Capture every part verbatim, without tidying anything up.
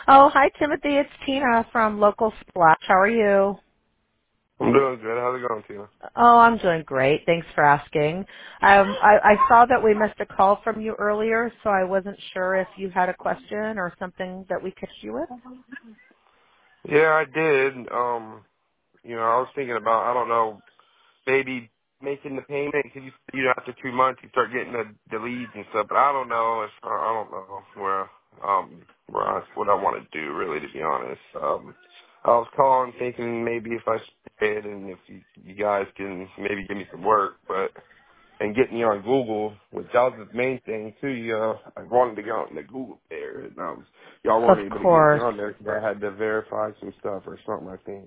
Oh, hi Timothy. It's Tina from Local Splash. How are you? I'm doing good. How's it going, Tina? Oh, I'm doing great. Thanks for asking. Um, I, I saw that we missed a call from you earlier, so I wasn't sure if you had a question or something that we could help you with. Yeah, I did. Um, you know, I was thinking about, I don't know, maybe making the payment because you, you know, after two months you start getting the, the leads and stuff. But I don't know if I I don't know where um where I, what I want to do really, to be honest. Um, I was calling thinking maybe if I stayed and if you, you guys can maybe give me some work, but. And get me on Google, which that was the main thing too. You know, I wanted to get on the Google there, and um, y'all Of weren't able to get me course. on there because I had to verify some stuff or something. I think.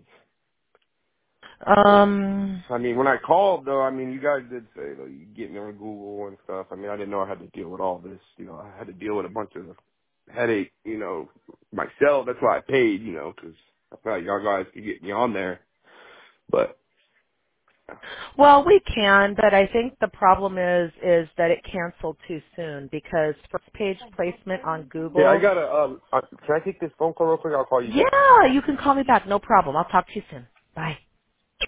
Um, I mean, when I called though, I mean, you guys did say though you get me on Google and stuff. I mean, I didn't know I had to deal with all this. You know, I had to deal with a bunch of headache. You know, myself. That's why I paid. You know, because I thought y'all guys could get me on there, but. well, we can, but I think the problem is is that it canceled too soon because first page placement on Yeah, I Google. gotta. Um, uh, can I take this phone call real quick? I'll call you back. Yeah, you can call me back. No problem. I'll talk to you soon. Bye.